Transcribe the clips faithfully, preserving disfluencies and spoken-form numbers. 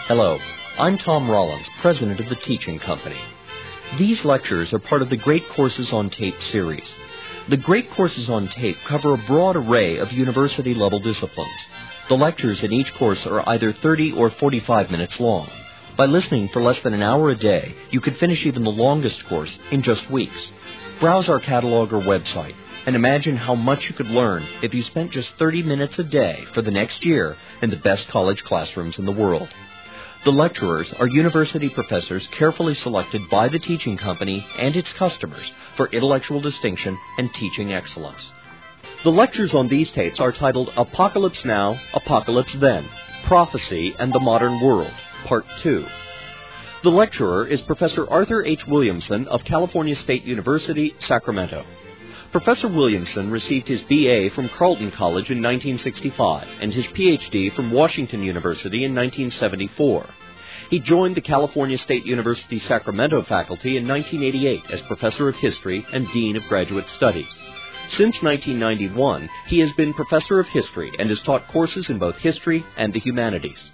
Hello, I'm Tom Rollins, president of the Teaching Company. These lectures are part of the Great Courses on Tape series. The Great Courses on Tape cover a broad array of university-level disciplines. The lectures in each course are either thirty or forty-five minutes long. By listening for less than an hour a day, you could finish even the longest course in just weeks. Browse our catalog or website and imagine how much you could learn if you spent just thirty minutes a day for the next year in the best college classrooms in the world. The lecturers are university professors carefully selected by the Teaching Company and its customers for intellectual distinction and teaching excellence. The lectures on these tapes are titled Apocalypse Now, Apocalypse Then, Prophecy and the Modern World, Part two. The lecturer is Professor Arthur H. Williamson of California State University, Sacramento. Professor Williamson received his B A from Carleton College in nineteen sixty-five and his P H D from Washington University in nineteen seventy-four. He joined the California State University Sacramento faculty in nineteen eighty-eight as Professor of History and Dean of Graduate Studies. Since nineteen ninety-one, he has been Professor of History and has taught courses in both history and the humanities.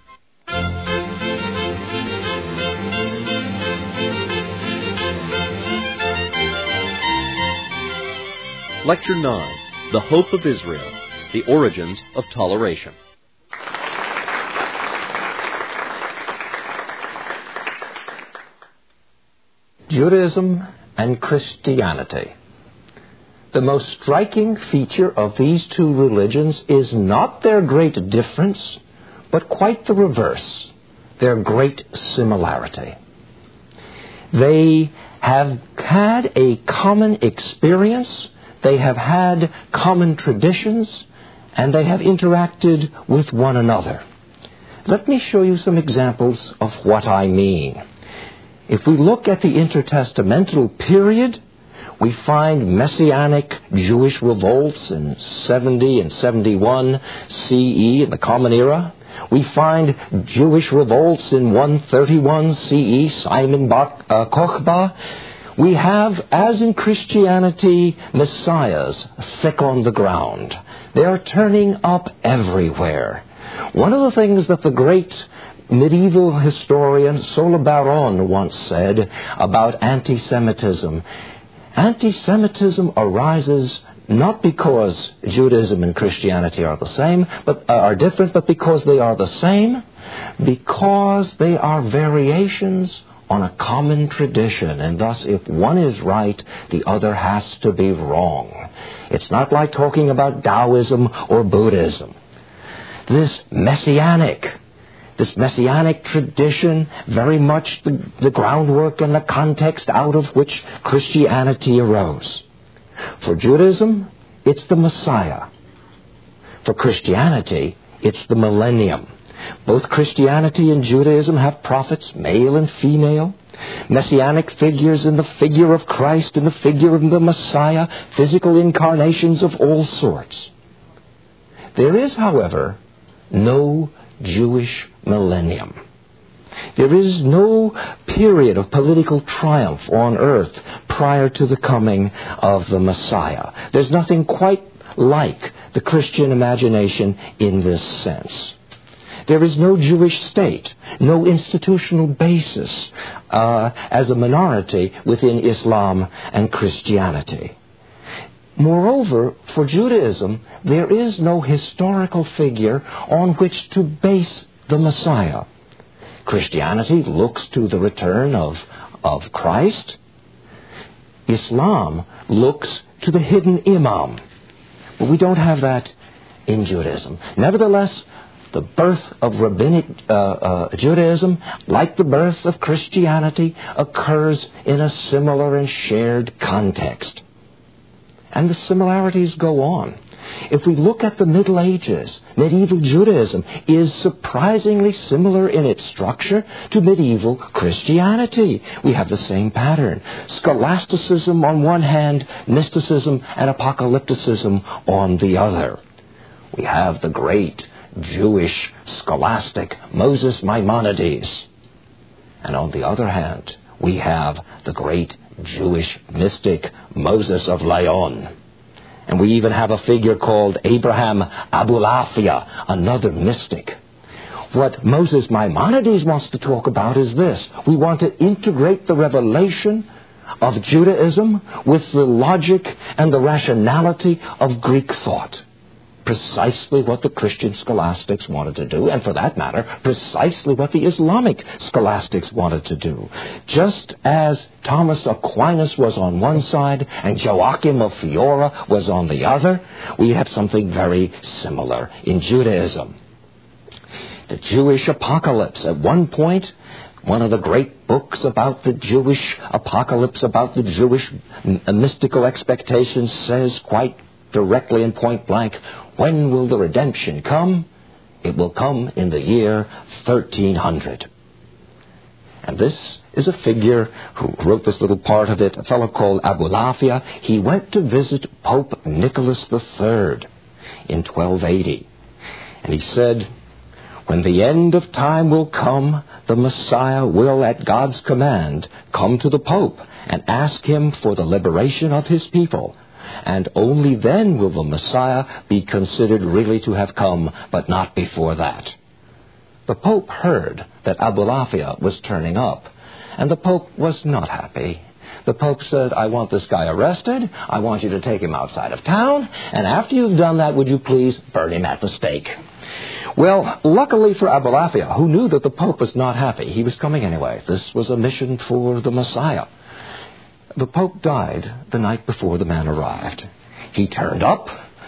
Lecture nine, The Hope of Israel, The Origins of Toleration. Judaism and Christianity. The most striking feature of these two religions is not their great difference, but quite the reverse, their great similarity. They have had a common experience, they have had common traditions, and they have interacted with one another. Let me show you some examples of what I mean. If we look at the intertestamental period, we find Messianic Jewish revolts in seventy and seventy-one C E in the Common Era. We find Jewish revolts in one thirty-one C E, Simon Bar uh, Kochba. We have, as in Christianity, messiahs thick on the ground. They are turning up everywhere. One of the things that the great medieval historian Sola Baron once said about anti-Semitism, anti-Semitism arises not because Judaism and Christianity are the same, but uh, are different, but because they are the same, because they are variations on a common tradition, and thus if one is right, the other has to be wrong. It's not like talking about Taoism or Buddhism. This messianic, this messianic tradition, very much the, the groundwork and the context out of which Christianity arose. For Judaism, it's the Messiah. For Christianity, it's the millennium. Both Christianity and Judaism have prophets, male and female, messianic figures in the figure of Christ, in the figure of the Messiah, physical incarnations of all sorts. There is, however, no Jewish millennium. There is no period of political triumph on earth prior to the coming of the Messiah. There's nothing quite like the Christian imagination in this sense. There is no Jewish state, no institutional basis uh, as a minority within Islam and Christianity. Moreover, for Judaism, there is no historical figure on which to base the Messiah. Christianity looks to the return of, of Christ. Islam looks to the hidden Imam. But we don't have that in Judaism. Nevertheless, the birth of rabbinic uh, uh, Judaism, like the birth of Christianity, occurs in a similar and shared context. And the similarities go on. If we look at the Middle Ages, medieval Judaism is surprisingly similar in its structure to medieval Christianity. We have the same pattern. Scholasticism on one hand, mysticism and apocalypticism on the other. We have the great Jewish scholastic Moses Maimonides. And on the other hand, we have the great Jewish mystic Moses of Lyon. And we even have a figure called Abraham Abulafia, another mystic. What Moses Maimonides wants to talk about is this. We want to integrate the revelation of Judaism with the logic and the rationality of Greek thought. Precisely what the Christian scholastics wanted to do, and for that matter, precisely what the Islamic scholastics wanted to do. Just as Thomas Aquinas was on one side and Joachim of Fiora was on the other, we have something very similar in Judaism. The Jewish apocalypse. At one point, one of the great books about the Jewish apocalypse, about the Jewish mystical expectations, says quite directly and point blank, when will the redemption come? It will come in the year thirteen hundred. And this is a figure who wrote this little part of it, a fellow called Abulafia. He went to visit Pope Nicholas the Third in twelve eighty. And he said, when the end of time will come, the Messiah will, at God's command, come to the Pope and ask him for the liberation of his people. And only then will the Messiah be considered really to have come, but not before that. The Pope heard that Abulafia was turning up, and the Pope was not happy. The Pope said, I want this guy arrested, I want you to take him outside of town, and after you've done that, would you please burn him at the stake? Well, luckily for Abulafia, who knew that the Pope was not happy, he was coming anyway. This was a mission for the Messiah. The Pope died the night before the man arrived. He turned up.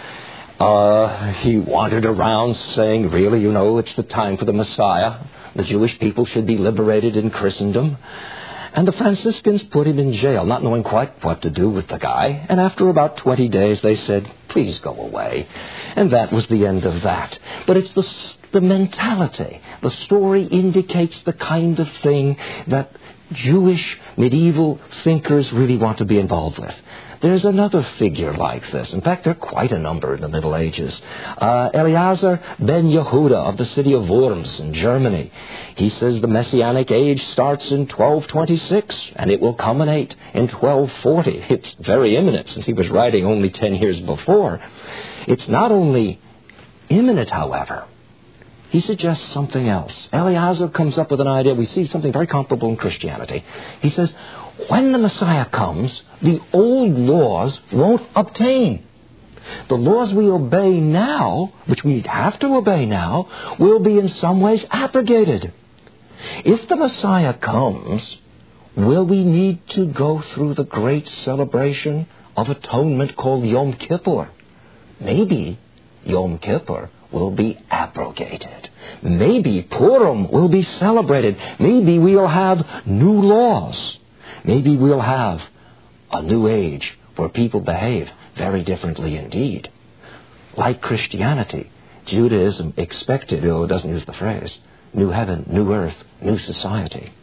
Uh, he wandered around saying, really, you know, it's the time for the Messiah. The Jewish people should be liberated in Christendom. And the Franciscans put him in jail, not knowing quite what to do with the guy. And after about twenty days, they said, please go away. And that was the end of that. But it's the, the mentality. The story indicates the kind of thing that Jewish medieval thinkers really want to be involved with. There's another figure like this. In fact, there are quite a number in the Middle Ages. Uh, Eliezer ben Yehuda of the city of Worms in Germany. He says the Messianic age starts in twelve twenty-six and it will culminate in twelve forty. It's very imminent since he was writing only ten years before. It's not only imminent, however. He suggests something else. Eliezer comes up with an idea. We see something very comparable in Christianity. He says, when the Messiah comes, the old laws won't obtain. The laws we obey now, which we have to obey now, will be in some ways abrogated. If the Messiah comes, will we need to go through the great celebration of atonement called Yom Kippur? Maybe Yom Kippur will be abrogated. Maybe Purim will be celebrated. Maybe we'll have new laws. Maybe we'll have a new age where people behave very differently indeed. Like Christianity, Judaism expected, though it doesn't use the phrase, new heaven, new earth, new society.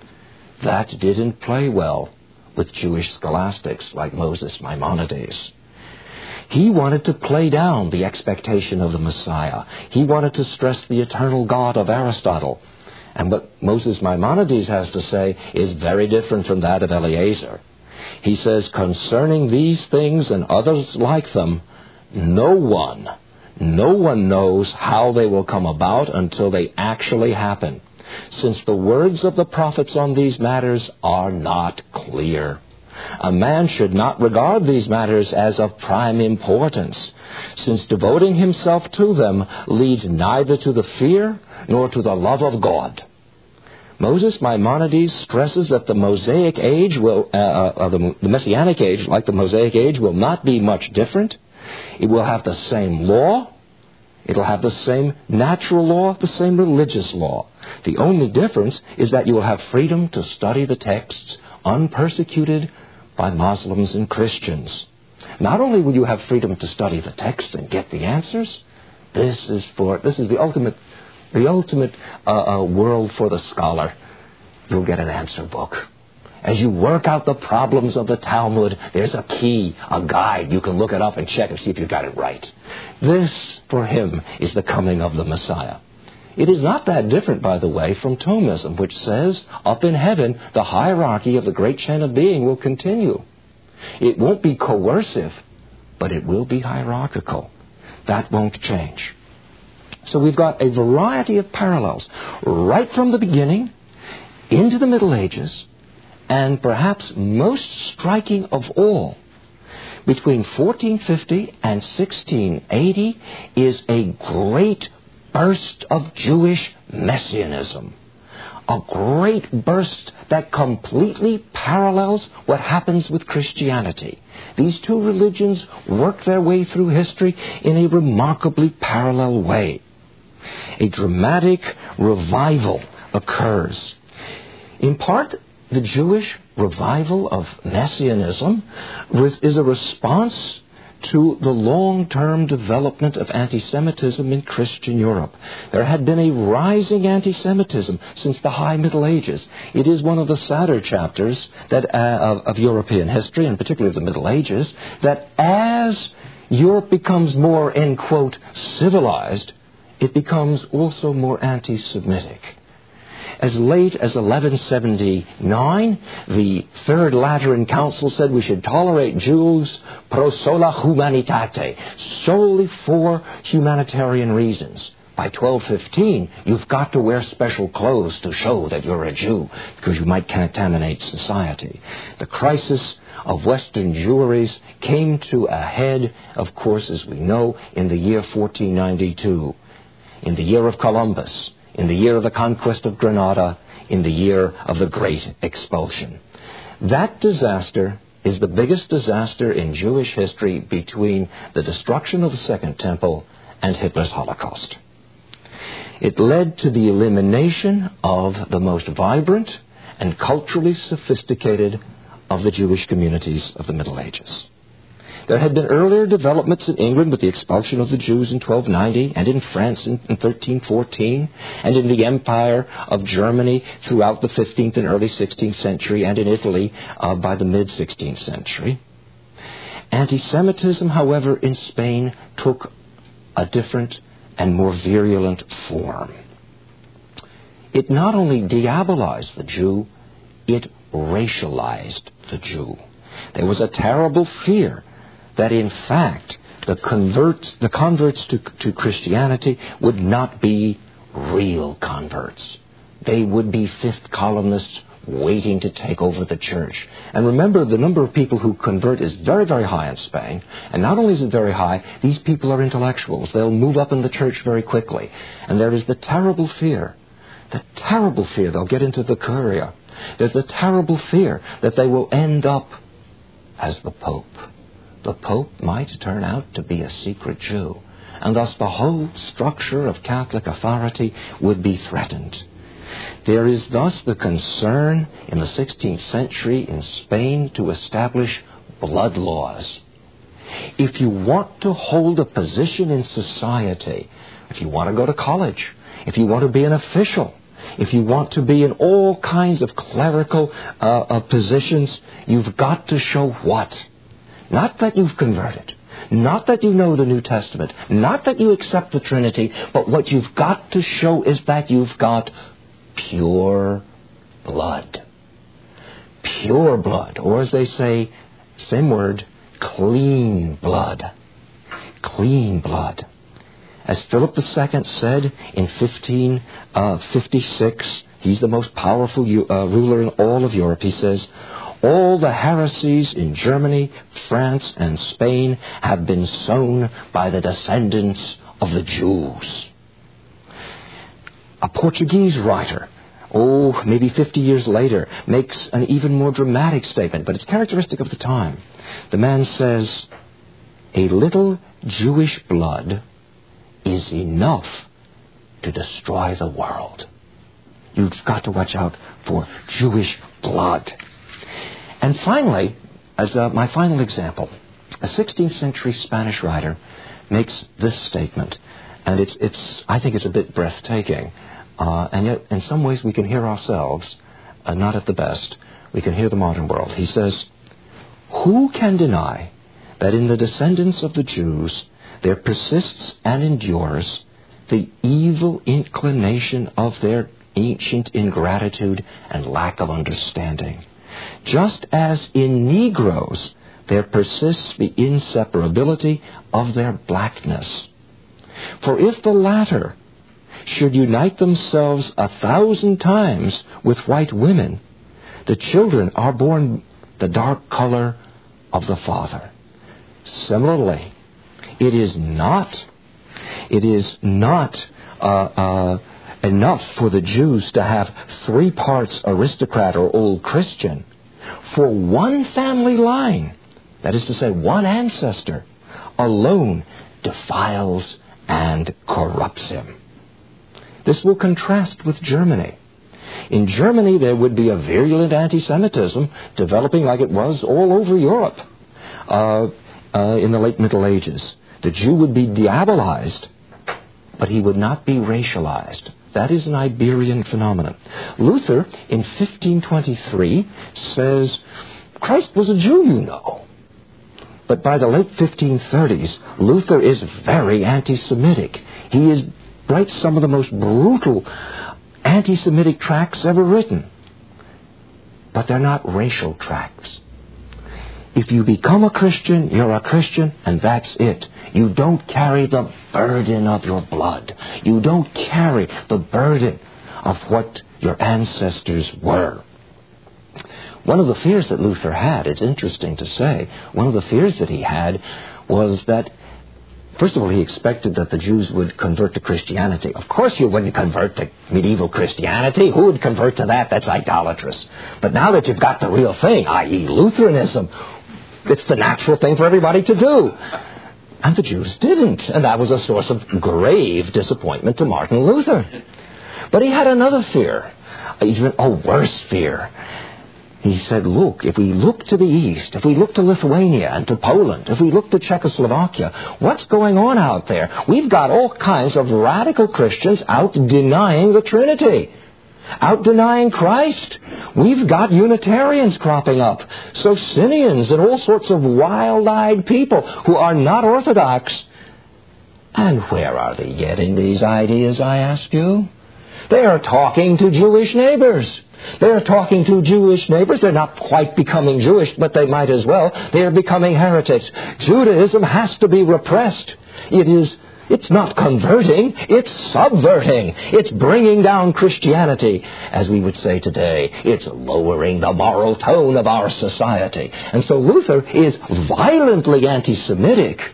That didn't play well with Jewish scholastics like Moses Maimonides. He wanted to play down the expectation of the Messiah. He wanted to stress the eternal God of Aristotle. And what Moses Maimonides has to say is very different from that of Eliezer. He says, concerning these things and others like them, no one, no one knows how they will come about until they actually happen, since the words of the prophets on these matters are not clear. A man should not regard these matters as of prime importance, since devoting himself to them leads neither to the fear nor to the love of God. Moses Maimonides stresses that the Mosaic age will, uh, uh, the, the Messianic age, like the Mosaic age, will not be much different. It will have the same law. It'll have the same natural law, the same religious law. The only difference is that you will have freedom to study the texts unpersecuted by Muslims and Christians. Not only will you have freedom to study the text and get the answers, this is for this is the ultimate the ultimate uh, uh, world for the scholar. You'll get an answer book. As you work out the problems of the Talmud, there's a key, a guide. You can look it up and check and see if you got it right. This, for him, is the coming of the Messiah. It is not that different, by the way, from Thomism, which says, up in heaven, the hierarchy of the great chain of being will continue. It won't be coercive, but it will be hierarchical. That won't change. So we've got a variety of parallels right from the beginning into the Middle Ages, and perhaps most striking of all, between fourteen fifty and sixteen eighty is a great burst of Jewish messianism. A great burst that completely parallels what happens with Christianity. These two religions work their way through history in a remarkably parallel way. A dramatic revival occurs. In part, the Jewish revival of Messianism was, is a response to the long-term development of anti-Semitism in Christian Europe. There had been a rising anti-Semitism since the High Middle Ages. It is one of the sadder chapters that, uh, of, of European history, and particularly the Middle Ages, that as Europe becomes more, end quote, civilized, it becomes also more anti-Semitic. As late as eleven seventy-nine, the Third Lateran Council said we should tolerate Jews pro sola humanitate, solely for humanitarian reasons. By twelve fifteen, you've got to wear special clothes to show that you're a Jew, because you might contaminate society. The crisis of Western Jewries came to a head, of course, as we know, in the year fourteen ninety-two, in the year of Columbus, in the year of the conquest of Granada, in the year of the Great Expulsion. That disaster is the biggest disaster in Jewish history between the destruction of the Second Temple and Hitler's Holocaust. It led to the elimination of the most vibrant and culturally sophisticated of the Jewish communities of the Middle Ages. There had been earlier developments in England with the expulsion of the Jews in twelve ninety, and in France in, in thirteen fourteen, and in the Empire of Germany throughout the fifteenth and early sixteenth century, and in Italy uh, by the mid-sixteenth century. Anti-Semitism, however, in Spain took a different and more virulent form. It not only diabolized the Jew, it racialized the Jew. There was a terrible fear that in fact the converts, the converts to, to Christianity would not be real converts. They would be fifth columnists waiting to take over the church. And remember, the number of people who convert is very, very high in Spain. And not only is it very high, these people are intellectuals. They'll move up in the church very quickly. And there is the terrible fear, the terrible fear they'll get into the Curia. There's the terrible fear that they will end up as the Pope. The Pope might turn out to be a secret Jew, and thus the whole structure of Catholic authority would be threatened. There is thus the concern in the sixteenth century in Spain to establish blood laws. If you want to hold a position in society, if you want to go to college, if you want to be an official, if you want to be in all kinds of clerical uh, uh, positions, you've got to show what? Not that you've converted, not that you know the New Testament, not that you accept the Trinity, but what you've got to show is that you've got pure blood. Pure blood, or as they say, same word, clean blood. Clean blood. As Philip the Second said in fifteen fifty-six, he's the most powerful uh, ruler in all of Europe, he says, all the heresies in Germany, France, and Spain have been sown by the descendants of the Jews. A Portuguese writer, oh, maybe fifty years later, makes an even more dramatic statement, but it's characteristic of the time. The man says, a little Jewish blood is enough to destroy the world. You've got to watch out for Jewish blood. And finally, as uh, my final example, a sixteenth century Spanish writer makes this statement, and it's, it's I think it's a bit breathtaking, uh, and yet in some ways we can hear ourselves, uh, not at the best, we can hear the modern world. He says, who can deny that in the descendants of the Jews there persists and endures the evil inclination of their ancient ingratitude and lack of understanding? Just as in Negroes there persists the inseparability of their blackness. For if the latter should unite themselves a thousand times with white women, the children are born the dark color of the father. Similarly, it is not, it is not uh, uh, enough for the Jews to have three parts aristocrat or old Christian. For one family line, that is to say, one ancestor, alone defiles and corrupts him. This will contrast with Germany. In Germany, there would be a virulent anti-Semitism developing like it was all over Europe uh, uh, in the late Middle Ages. The Jew would be diabolized, but he would not be racialized. That is an Iberian phenomenon. Luther, in fifteen twenty-three, says, Christ was a Jew, you know. But by the late fifteen thirties, Luther is very anti-Semitic. He is, writes some of the most brutal anti-Semitic tracts ever written. But they're not racial tracts. If you become a Christian, you're a Christian, and that's it. You don't carry the burden of your blood. You don't carry the burden of what your ancestors were. One of the fears that Luther had, it's interesting to say, one of the fears that he had was that, first of all, he expected that the Jews would convert to Christianity. Of course you wouldn't convert to medieval Christianity. Who would convert to that? That's idolatrous. But now that you've got the real thing, that is. Lutheranism, it's the natural thing for everybody to do. And the Jews didn't. And that was a source of grave disappointment to Martin Luther. But he had another fear, even a worse fear. He said, look, if we look to the east, if we look to Lithuania and to Poland, if we look to Czechoslovakia, what's going on out there? We've got all kinds of radical Christians out denying the Trinity, out denying Christ. We've got Unitarians cropping up, Socinians, and all sorts of wild-eyed people who are not Orthodox. And where are they getting these ideas, I ask you? They are talking to Jewish neighbors. They're talking to Jewish neighbors. They're not quite becoming Jewish, but they might as well. They're becoming heretics. Judaism has to be repressed. It is, it's not converting, it's subverting. It's bringing down Christianity, as we would say today. It's lowering the moral tone of our society. And so Luther is violently anti-Semitic,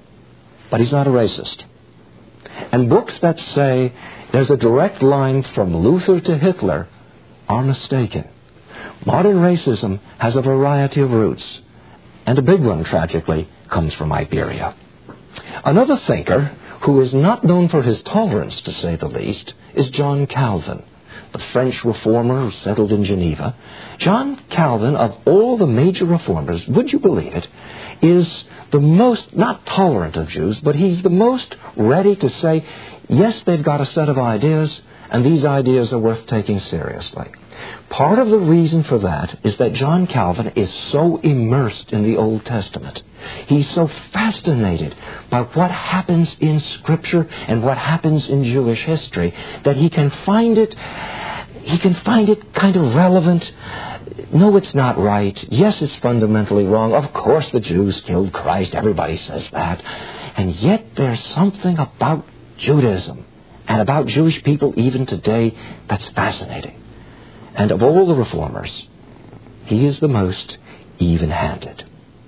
but he's not a racist. And books that say there's a direct line from Luther to Hitler are mistaken. Modern racism has a variety of roots, and a big one, tragically, comes from Iberia. Another thinker who is not known for his tolerance, to say the least, is John Calvin, the French reformer who settled in Geneva. John Calvin, of all the major reformers, would you believe it, is the most, not tolerant of Jews, but he's the most ready to say, yes, they've got a set of ideas, and these ideas are worth taking seriously. Part of the reason for that is that John Calvin is so immersed in the Old Testament. He's so fascinated by what happens in Scripture and what happens in Jewish history that he can find it, he can find it kind of relevant. No, it's not right. Yes, it's fundamentally wrong. Of course the Jews killed Christ. Everybody says that. And yet there's something about Judaism and about Jewish people even today that's fascinating. And of all the reformers, he is the most even-handed.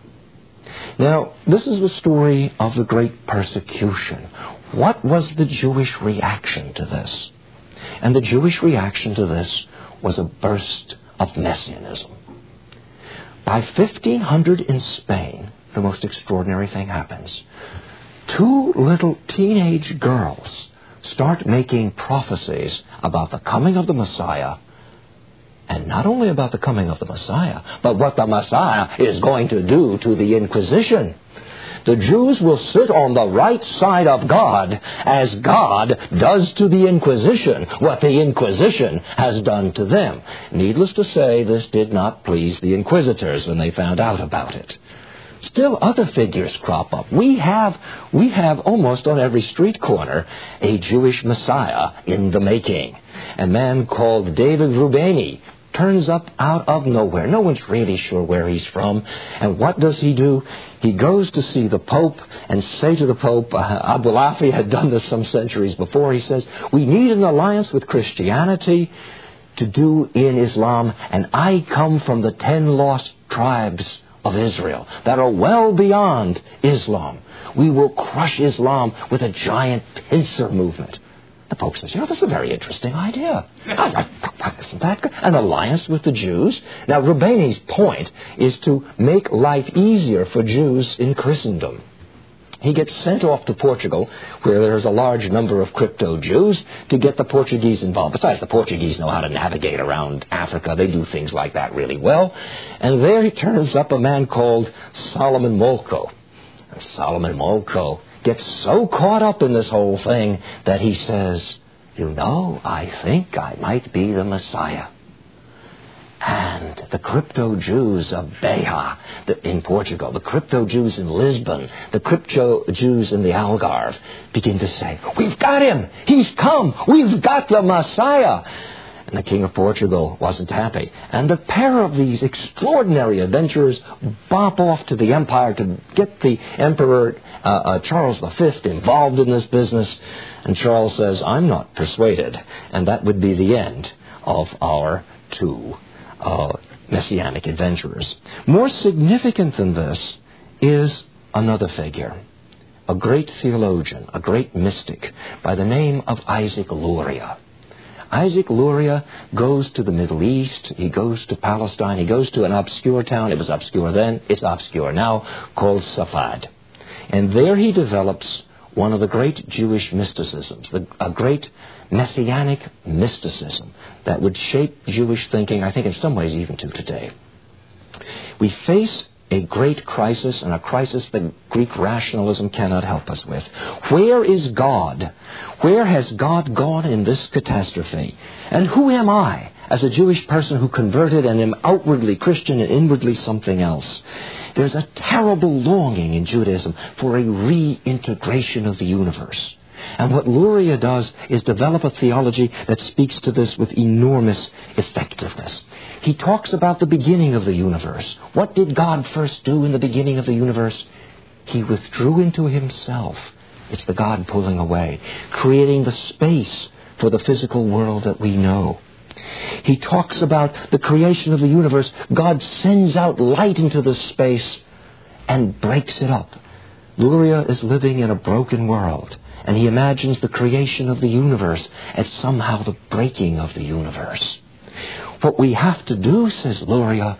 Now, this is the story of the great persecution. What was the Jewish reaction to this? And the Jewish reaction to this was a burst of messianism. By fifteen hundred in Spain, the most extraordinary thing happens. Two little teenage girls start making prophecies about the coming of the Messiah. And not only about the coming of the Messiah, but what the Messiah is going to do to the Inquisition. The Jews will sit on the right side of God as God does to the Inquisition what the Inquisition has done to them. Needless to say, this did not please the Inquisitors when they found out about it. Still other figures crop up. We have, we have almost on every street corner a Jewish Messiah in the making. A man called David Rubeni turns up out of nowhere. No one's really sure where he's from. And what does he do? He goes to see the Pope and say to the Pope, uh, Abulafi had done this some centuries before, he says, we need an alliance with Christianity to do in Islam, and I come from the ten lost tribes of Israel that are well beyond Islam. We will crush Islam with a giant pincer movement. The Pope says, you know, that's a very interesting idea. Isn't that good? An alliance with the Jews. Now, Rubeiny's point is to make life easier for Jews in Christendom. He gets sent off to Portugal, where there's a large number of crypto-Jews, to get the Portuguese involved. Besides, the Portuguese know how to navigate around Africa. They do things like that really well. And there he turns up a man called Solomon Molko. And Solomon Molko gets so caught up in this whole thing that he says, you know, I think I might be the Messiah. And the crypto-Jews of Beja in Portugal, the crypto-Jews in Lisbon, the crypto-Jews in the Algarve begin to say, we've got him! He's come! We've got the Messiah! And the King of Portugal wasn't happy. And the pair of these extraordinary adventurers bop off to the empire to get the Emperor uh, uh, Charles the Fifth involved in this business. And Charles says, I'm not persuaded. And that would be the end of our two uh, messianic adventurers. More significant than this is another figure, a great theologian, a great mystic by the name of Isaac Luria. Isaac Luria goes to the Middle East, he goes to Palestine, he goes to an obscure town, it was obscure then, it's obscure now, called Safad. And there he develops one of the great Jewish mysticisms, the, a great messianic mysticism that would shape Jewish thinking, I think in some ways even to today. We face a great crisis, and a crisis that Greek rationalism cannot help us with. Where is God? Where has God gone in this catastrophe? And who am I as a Jewish person who converted and am outwardly Christian and inwardly something else? There's a terrible longing in Judaism for a reintegration of the universe. And what Luria does is develop a theology that speaks to this with enormous effectiveness. He talks about the beginning of the universe. What did God first do in the beginning of the universe? He withdrew into himself. It's the God pulling away, creating the space for the physical world that we know. He talks about the creation of the universe. God sends out light into the space and breaks it up. Luria is living in a broken world, and he imagines the creation of the universe as somehow the breaking of the universe. What we have to do, says Luria,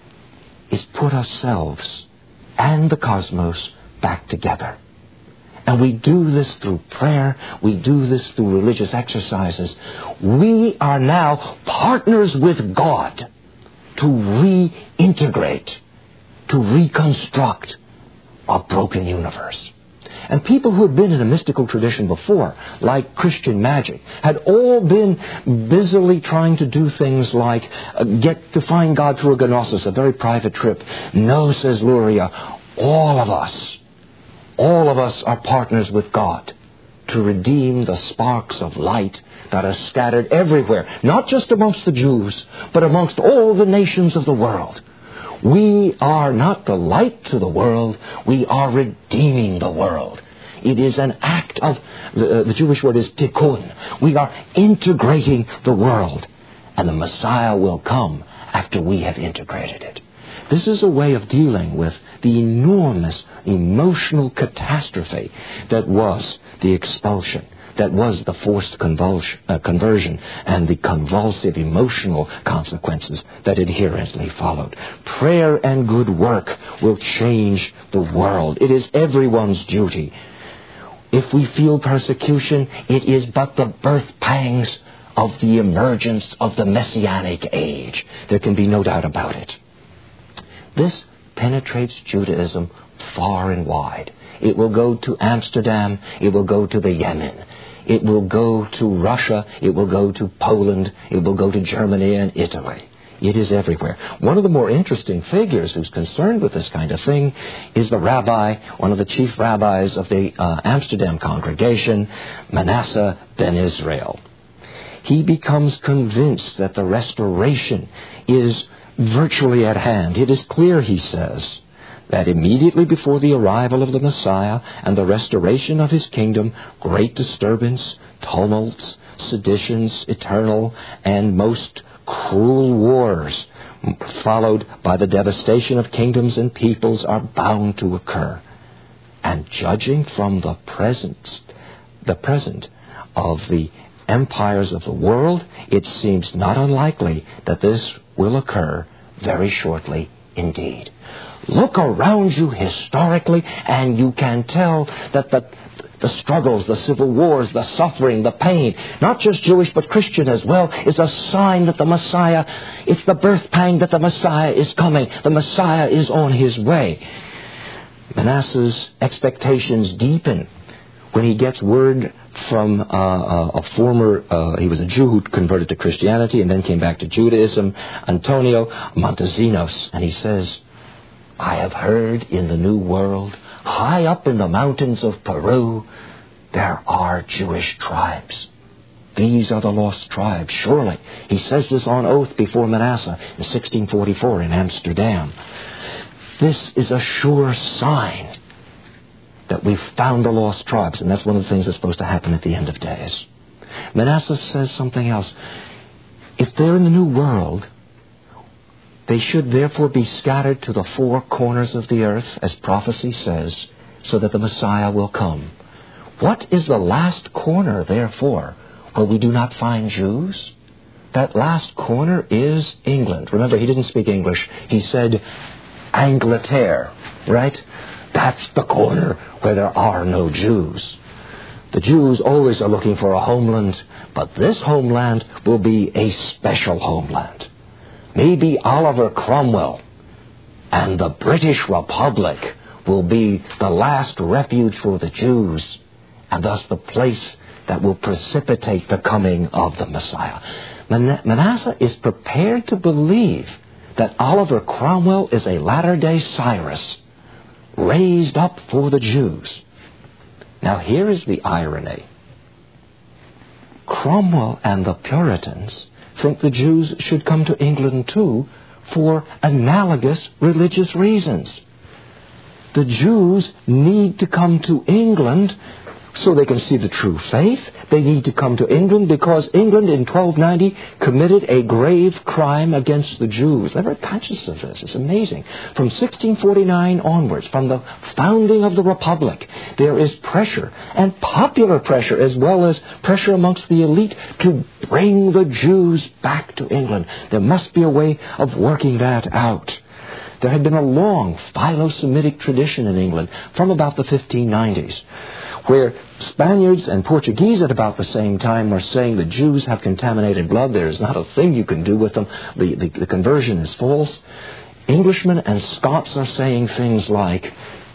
is put ourselves and the cosmos back together. And we do this through prayer. We do this through religious exercises. We are now partners with God to reintegrate, to reconstruct a broken universe. And people who had been in a mystical tradition before, like Christian magic, had all been busily trying to do things like uh, get to find God through a gnosis, a very private trip. No, says Luria, all of us, all of us are partners with God to redeem the sparks of light that are scattered everywhere, not just amongst the Jews, but amongst all the nations of the world. We are not the light to the world, we are redeeming the world. It is an act of, the, the Jewish word is tikkun. We are integrating the world, and the Messiah will come after we have integrated it. This is a way of dealing with the enormous emotional catastrophe that was the expulsion, that was the forced convulsion, uh, conversion, and the convulsive emotional consequences that inherently followed. Prayer and good work will change the world. It is everyone's duty. If we feel persecution, it is but the birth pangs of the emergence of the Messianic age. There can be no doubt about it. This penetrates Judaism far and wide. It will go to Amsterdam. It will go to the Yemen. It will go to Russia. It will go to Poland. It will go to Germany and Italy. It is everywhere. One of the more interesting figures who's concerned with this kind of thing is the rabbi, one of the chief rabbis of the uh, Amsterdam congregation, Manasseh ben Israel. he becomes convinced that the restoration is virtually at hand. It is clear, he says, that immediately before the arrival of the Messiah and the restoration of his kingdom, great disturbance, tumults, seditions, eternal and most cruel wars, followed by the devastation of kingdoms and peoples, are bound to occur. And judging from the present, the present of the empires of the world, it seems not unlikely that this will occur very shortly indeed. Look around you historically, and you can tell that the the struggles, the civil wars, the suffering, the pain, not just Jewish but Christian as well, is a sign that the Messiah, it's the birth pang that the Messiah is coming. The Messiah is on his way. Manasseh's expectations deepen when he gets word from uh, a, a former, uh, he was a Jew who converted to Christianity and then came back to Judaism, Antonio Montezinos, and he says, I have heard in the New World, high up in the mountains of Peru, there are Jewish tribes. These are the lost tribes, surely. He says this on oath before Manasseh in sixteen forty-four in Amsterdam. This is a sure sign that we've found the lost tribes, and that's one of the things that's supposed to happen at the end of days. Manasseh says something else. If they're in the New World, they should therefore be scattered to the four corners of the earth, as prophecy says, so that the Messiah will come. What is the last corner, therefore, where we do not find Jews? That last corner is England. Remember, he didn't speak English. He said Angleterre, right? That's the corner where there are no Jews. The Jews always are looking for a homeland, but this homeland will be a special homeland. Maybe Oliver Cromwell and the British Republic will be the last refuge for the Jews, and thus the place that will precipitate the coming of the Messiah. Manasseh is prepared to believe that Oliver Cromwell is a latter-day Cyrus, raised up for the Jews. Now here is the irony. Cromwell and the Puritans think the Jews should come to England too for analogous religious reasons. The Jews need to come to England so they can see the true faith. They need to come to England because England in twelve ninety committed a grave crime against the Jews. They're very conscious of this. It's amazing. From sixteen forty-nine onwards, from the founding of the Republic, there is pressure, and popular pressure as well as pressure amongst the elite, to bring the Jews back to England. There must be a way of working that out. There had been a long philo-Semitic tradition in England from about the fifteen nineties, where Spaniards and Portuguese at about the same time are saying the Jews have contaminated blood. There is not a thing you can do with them. The, the, the conversion is false. Englishmen and Scots are saying things like,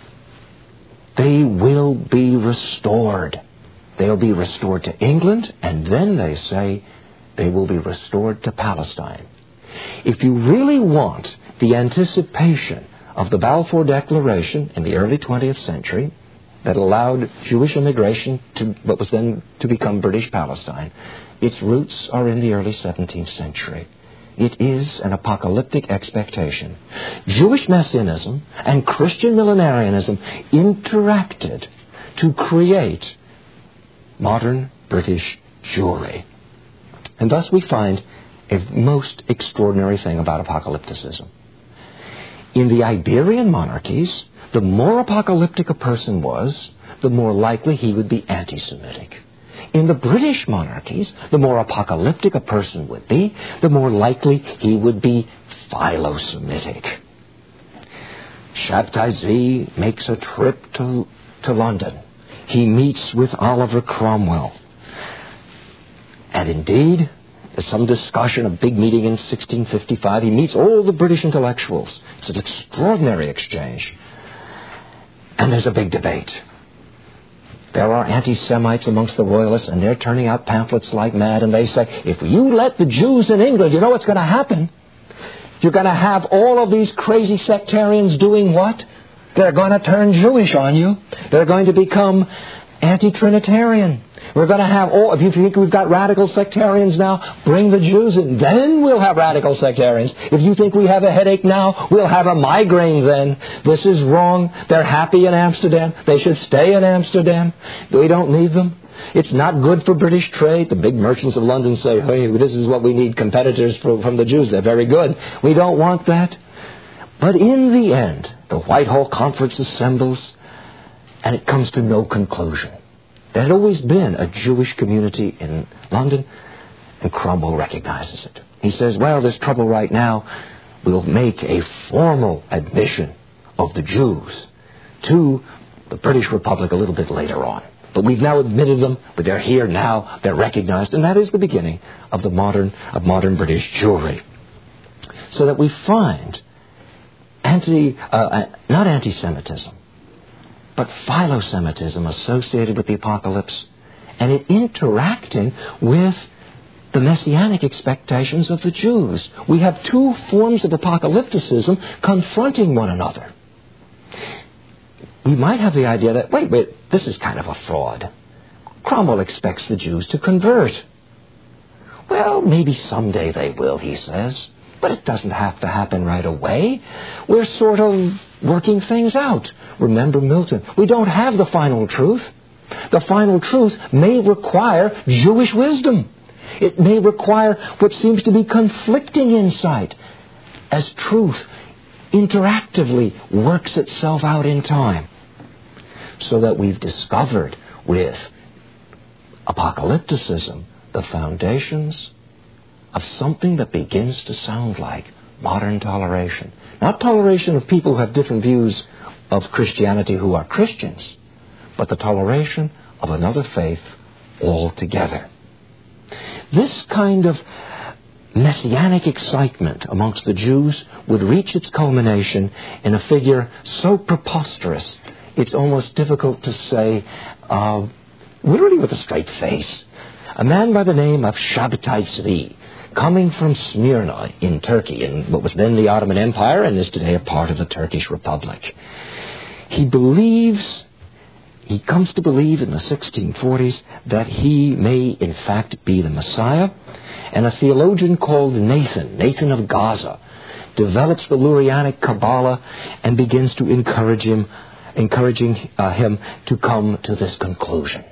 they will be restored. They'll be restored to England, and then they say they will be restored to Palestine. If you really want the anticipation of the Balfour Declaration in the early twentieth century that allowed Jewish immigration to what was then to become British Palestine, its roots are in the early seventeenth century. It is an apocalyptic expectation. Jewish Messianism and Christian millenarianism interacted to create modern British Jewry. And thus we find a most extraordinary thing about apocalypticism. In the Iberian monarchies, the more apocalyptic a person was, the more likely he would be anti-Semitic. In the British monarchies, the more apocalyptic a person would be, the more likely he would be philo-Semitic. Shabtai Zvi makes a trip to, to London. He meets with Oliver Cromwell. And indeed, there's some discussion, a big meeting in sixteen fifty-five. He meets all the British intellectuals. It's an extraordinary exchange. And there's a big debate. There are anti-Semites amongst the royalists, and they're turning out pamphlets like mad, and they say, if you let the Jews in England, you know what's going to happen? You're going to have all of these crazy sectarians doing what? They're going to turn Jewish on you. They're going to become anti-Trinitarian. We're going to have all, if you think we've got radical sectarians now, bring the Jews in. Then we'll have radical sectarians. If you think we have a headache now, we'll have a migraine then. This is wrong. They're happy in Amsterdam. They should stay in Amsterdam. We don't need them. It's not good for British trade. The big merchants of London say, hey, this is what we need, competitors for, from the Jews. They're very good. We don't want that. But in the end, the Whitehall Conference assembles, and it comes to no conclusion. There had always been a Jewish community in London, and Cromwell recognizes it. He says, well, there's trouble right now. We'll make a formal admission of the Jews to the British Republic a little bit later on. But we've now admitted them, but they're here now, they're recognized, and that is the beginning of the modern, of modern British Jewry. So that we find anti, uh, not anti-Semitism, but philo-Semitism associated with the apocalypse, and it interacting with the messianic expectations of the Jews. We have two forms of apocalypticism confronting one another. We might have the idea that, wait, wait, this is kind of a fraud. Cromwell expects the Jews to convert. Well, maybe someday they will, he says. But it doesn't have to happen right away. We're sort of working things out. Remember Milton. We don't have the final truth. The final truth may require Jewish wisdom. It may require what seems to be conflicting insight as truth interactively works itself out in time. So that we've discovered with apocalypticism the foundations of something that begins to sound like modern toleration. Not toleration of people who have different views of Christianity who are Christians, but the toleration of another faith altogether. This kind of messianic excitement amongst the Jews would reach its culmination in a figure so preposterous, it's almost difficult to say, uh, literally with a straight face. A man by the name of Shabtai Tzvi, coming from Smyrna in Turkey, in what was then the Ottoman Empire and is today a part of the Turkish Republic. He believes, he comes to believe in the sixteen forties that he may in fact be the Messiah, and a theologian called Nathan, Nathan of Gaza, develops the Lurianic Kabbalah and begins to encourage him, encouraging uh, him to come to this conclusion.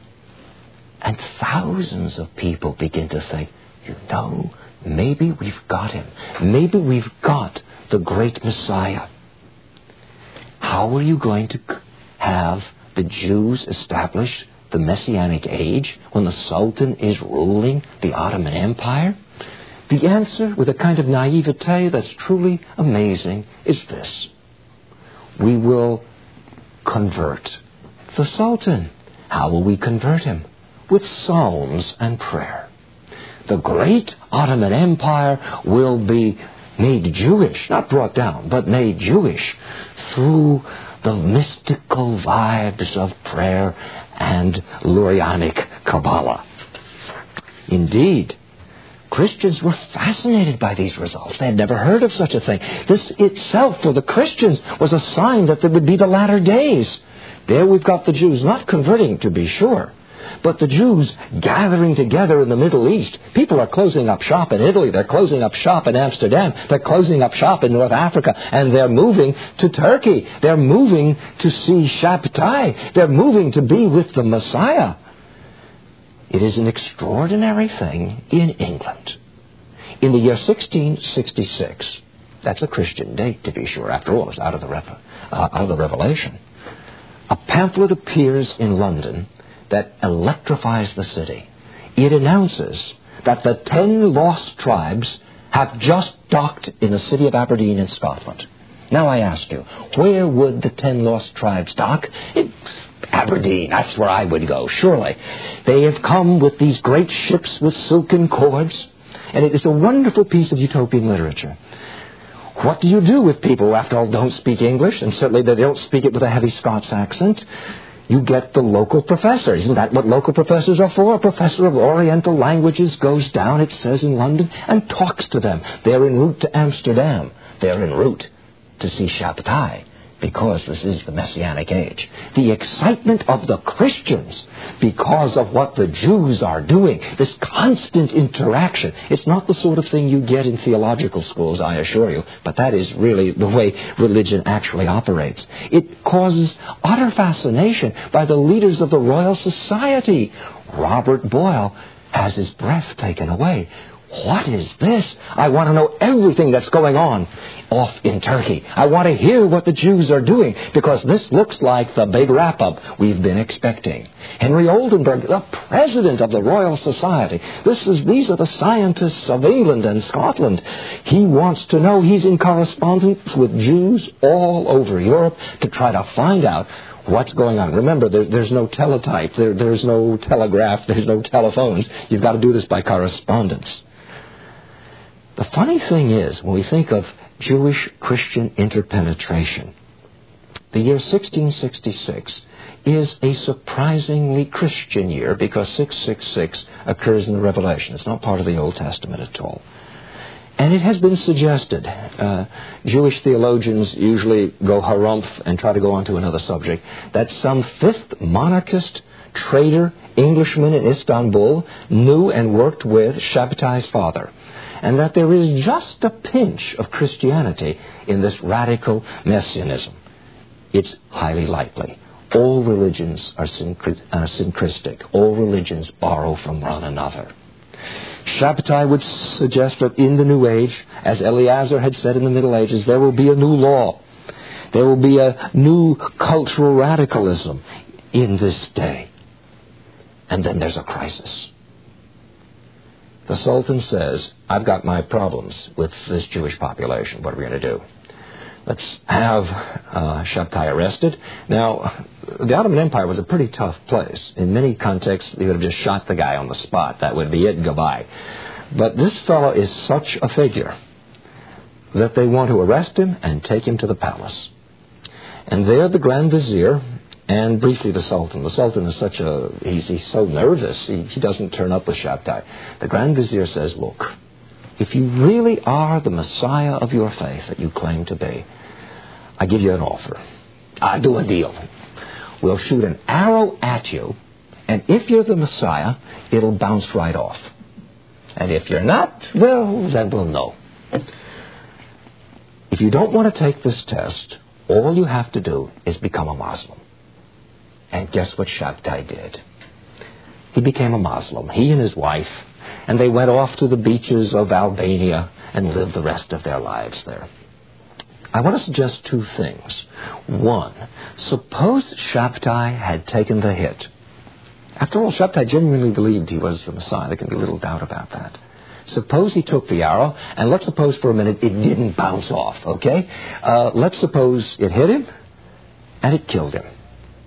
And thousands of people begin to think, you know, maybe we've got him. Maybe we've got the great Messiah. How are you going to have the Jews establish the Messianic age when the Sultan is ruling the Ottoman Empire? The answer, with a kind of naivete that's truly amazing, is this. We will convert the Sultan. How will we convert him? With psalms and prayer. The great Ottoman Empire will be made Jewish, not brought down, but made Jewish through the mystical vibes of prayer and Lurianic Kabbalah. Indeed, Christians were fascinated by these results. They had never heard of such a thing. This itself, for the Christians, was a sign that there would be the latter days. There we've got the Jews not converting, to be sure, but the Jews gathering together in the Middle East. People are closing up shop in Italy. They're closing up shop in Amsterdam. They're closing up shop in North Africa. And they're moving to Turkey. They're moving to see Shabtai. They're moving to be with the Messiah. It is an extraordinary thing in England. In the year sixteen sixty-six, that's a Christian date, to be sure. After all, it's out of the, Re- uh, out of the Revelation. A pamphlet appears in London that electrifies the city. It announces that the ten lost tribes have just docked in the city of Aberdeen in Scotland. Now I ask you, where would the ten lost tribes dock? It's Aberdeen. That's where I would go, surely. They have come with these great ships with silken cords, and it is a wonderful piece of utopian literature. What do you do with people who, after all, don't speak English, and certainly they don't speak it with a heavy Scots accent? You get the local professor. Isn't that what local professors are for? A professor of Oriental languages goes down, it says in London, and talks to them. They're en route to Amsterdam. They're en route to see Shabtai. because this is the Messianic age. The excitement of the Christians because of what the Jews are doing, this constant interaction. It's not the sort of thing you get in theological schools, I assure you, but that is really the way religion actually operates. It causes utter fascination by the leaders of the Royal Society. Robert Boyle has his breath taken away. What is this? I want to know everything that's going on off in Turkey. I want to hear what the Jews are doing, because this looks like the big wrap-up we've been expecting. Henry Oldenburg, the president of the Royal Society. This is, these are the scientists of England and Scotland. He wants to know. He's in correspondence with Jews all over Europe to try to find out what's going on. Remember, there, there's no teletype, there, there's no telegraph, there's no telephones. You've got to do this by correspondence. The funny thing is, when we think of Jewish-Christian interpenetration, the year sixteen sixty-six is a surprisingly Christian year, because six six six occurs in the Revelation. It's not part of the Old Testament at all. And it has been suggested, uh, Jewish theologians usually go harumph and try to go on to another subject, that some fifth monarchist traitor Englishman in Istanbul knew and worked with Shabbatai's father, and that there is just a pinch of Christianity in this radical messianism. It's highly likely. All religions are syncretic. All religions borrow from one another. Shabbatai would suggest that in the New Age, as Eleazar had said in the Middle Ages, there will be a new law. There will be a new cultural radicalism in this day. And then there's a crisis. The Sultan says, I've got my problems with this Jewish population. What are we going to do? Let's have uh, Shabbatai arrested. Now, the Ottoman Empire was a pretty tough place. In many contexts, they would have just shot the guy on the spot. That would be it, goodbye. But this fellow is such a figure that they want to arrest him and take him to the palace. And there the Grand Vizier, and briefly the Sultan. The Sultan is such a, he's, he's so nervous, he, he doesn't turn up with Shabbatai. The Grand Vizier says, look, if you really are the Messiah of your faith that you claim to be, I give you an offer. I'll do a deal. We'll shoot an arrow at you, and if you're the Messiah, it'll bounce right off. And if you're not, well, then we'll know. If you don't want to take this test, all you have to do is become a Muslim. And guess what Shabbatai did? He became a Muslim, he and his wife, and they went off to the beaches of Albania and lived the rest of their lives there. I want to suggest two things. One, suppose Shabbatai had taken the hit. After all, Shabbatai genuinely believed he was the Messiah. There can be little doubt about that. Suppose he took the arrow, and let's suppose for a minute it didn't bounce off, okay? Uh, let's suppose it hit him, and it killed him.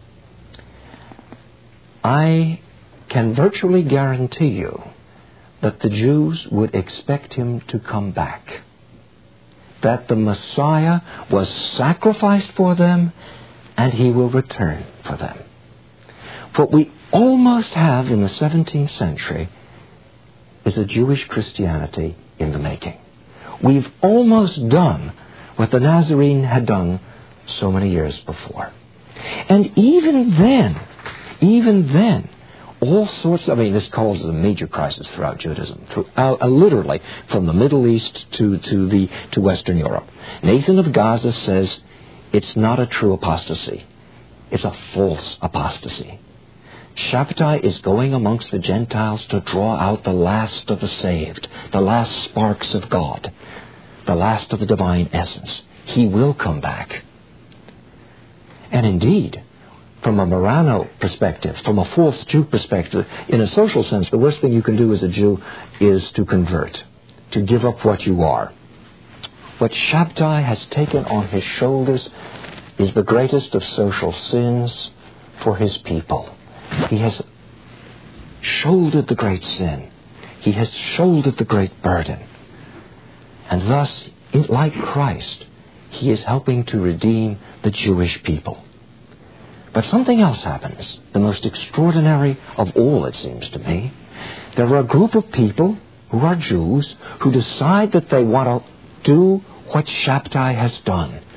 I can virtually guarantee you that the Jews would expect him to come back. That the Messiah was sacrificed for them, and he will return for them. What we almost have in the seventeenth century is a Jewish Christianity in the making. We've almost done what the Nazarene had done so many years before. And even then, even then, all sorts of, I mean, this causes a major crisis throughout Judaism, throughout, uh, literally from the Middle East to, to, the, to Western Europe. Nathan of Gaza says it's not a true apostasy. It's a false apostasy. Shabbatai is going amongst the Gentiles to draw out the last of the saved, the last sparks of God, the last of the divine essence. He will come back. And indeed, from a Marano perspective, from a false Jew perspective, in a social sense, the worst thing you can do as a Jew is to convert, to give up what you are. What Shabbatai has taken on his shoulders is the greatest of social sins for his people. He has shouldered the great sin. He has shouldered the great burden. And thus, like Christ, he is helping to redeem the Jewish people. But something else happens, the most extraordinary of all, it seems to me. There are a group of people who are Jews who decide that they want to do what Shabbatai has done,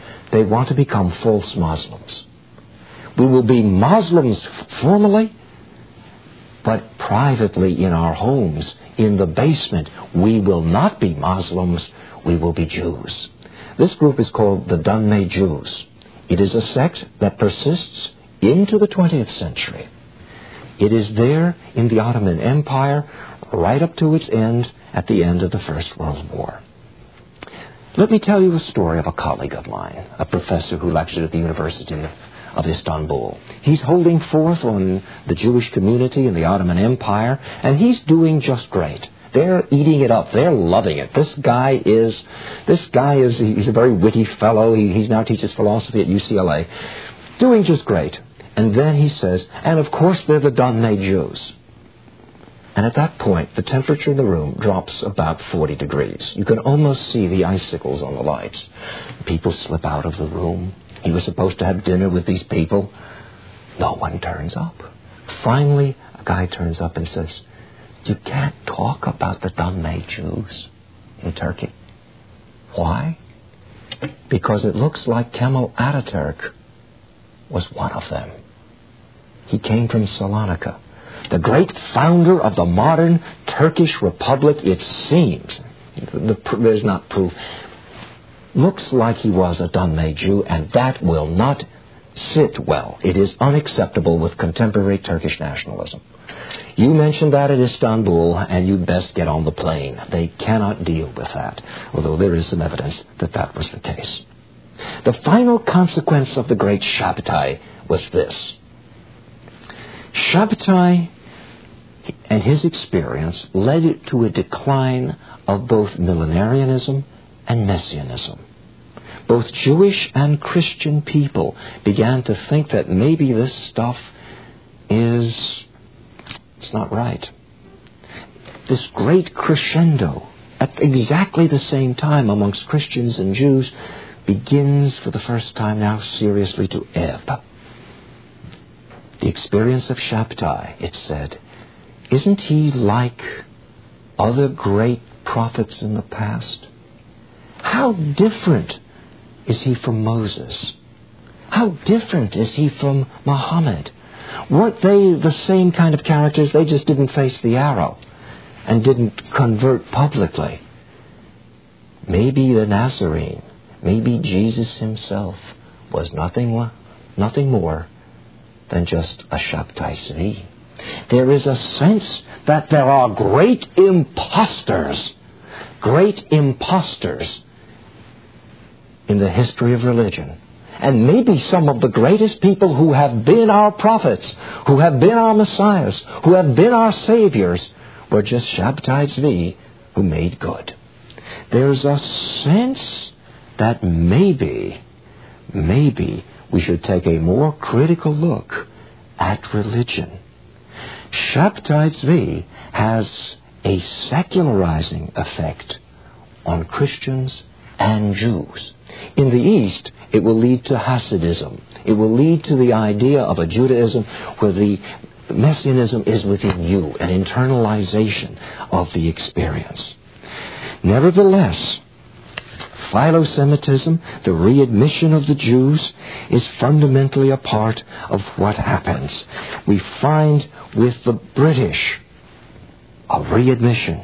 They want to become false Muslims. We will be Muslims formally, but privately in our homes, in the basement, we will not be Muslims, we will be Jews. This group is called the Dunmay Jews. It is a sect that persists into the twentieth century. It is there in the Ottoman Empire, right up to its end at the end of the First World War. Let me tell you a story of a colleague of mine, a professor who lectured at the University of, of Istanbul. He's holding forth on the Jewish community in the Ottoman Empire, and he's doing just great. They're eating it up. They're loving it. This guy is, this guy is, he's a very witty fellow. He he's now teaches philosophy at U C L A. Doing just great. And then he says, and of course they're the Dunmay Jews. And at that point, the temperature in the room drops about forty degrees. You can almost see the icicles on the lights. People slip out of the room. He was supposed to have dinner with these people. No one turns up. Finally, a guy turns up and says, you can't talk about the Dunmay Jews in Turkey. Why? Because it looks like Kemal Ataturk was one of them. He came from Salonika, the great founder of the modern Turkish Republic, it seems. The, the, there's not proof. Looks like he was a Dunmay Jew, and that will not sit well. It is unacceptable with contemporary Turkish nationalism. You mentioned that at Istanbul, and you'd best get on the plane. They cannot deal with that, although there is some evidence that that was the case. The final consequence of the great Shabtai was this. Shabtai and his experience led to a decline of both millenarianism and messianism. Both Jewish and Christian people began to think that maybe this stuff is, it's not right. This great crescendo at exactly the same time amongst Christians and Jews begins for the first time now seriously to ebb. The experience of Shabtai, it said, isn't he like other great prophets in the past? How different is he from Moses? How different is he from Muhammad? Weren't they the same kind of characters? They just didn't face the arrow and didn't convert publicly. Maybe the Nazarene, maybe Jesus himself was nothing, nothing more than just a Shabtai Tzvi. There is a sense that there are great imposters, great imposters in the history of religion. And maybe some of the greatest people who have been our prophets, who have been our messiahs, who have been our saviors, were just Shabtai Tzvi who made good. There's a sense that maybe, maybe we should take a more critical look at religion. Shabtai Tzvi has a secularizing effect on Christians and Jews. In the East, it will lead to Hasidism. It will lead to the idea of a Judaism where the messianism is within you, an internalization of the experience. Nevertheless, Philo-Semitism, the readmission of the Jews, is fundamentally a part of what happens. We find with the British a readmission.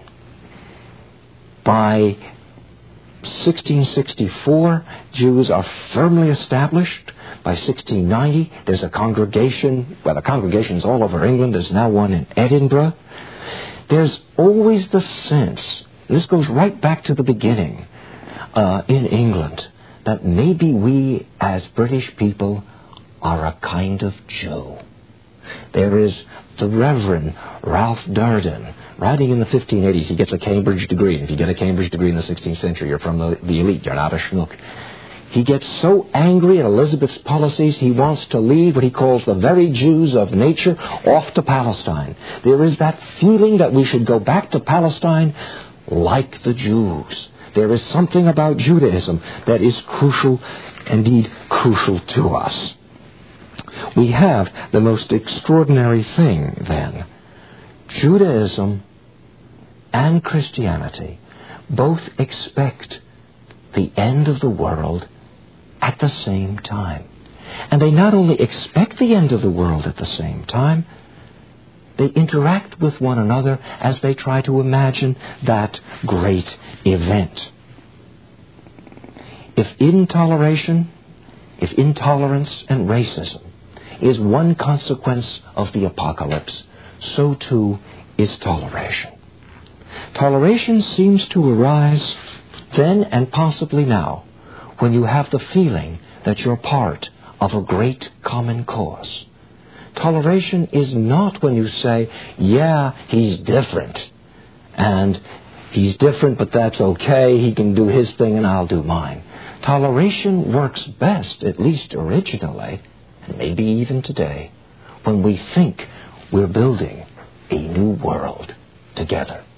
By sixteen sixty-four, Jews are firmly established. By sixteen ninety, there's a congregation, well, the congregation's all over England. There's now one in Edinburgh. There's always the sense, and this goes right back to the beginning, uh, in England, that maybe we as British people are a kind of Jew. There is the Reverend Ralph Durden, writing in the fifteen eighties. He gets a Cambridge degree. And if you get a Cambridge degree in the sixteenth century, you're from the, the elite. You're not a schnook. He gets so angry at Elizabeth's policies, he wants to lead what he calls the very Jews of nature off to Palestine. There is that feeling that we should go back to Palestine like the Jews. There is something about Judaism that is crucial, indeed crucial to us. We have the most extraordinary thing, then. Judaism and Christianity both expect the end of the world at the same time. And they not only expect the end of the world at the same time, they interact with one another as they try to imagine that great event. If intoleration, if intolerance and racism is one consequence of the apocalypse, so too is toleration. Toleration seems to arise then and possibly now when you have the feeling that you're part of a great common cause. Toleration is not when you say, yeah, he's different, and he's different, but that's okay, he can do his thing and I'll do mine. Toleration works best, at least originally, and maybe even today, when we think we're building a new world together.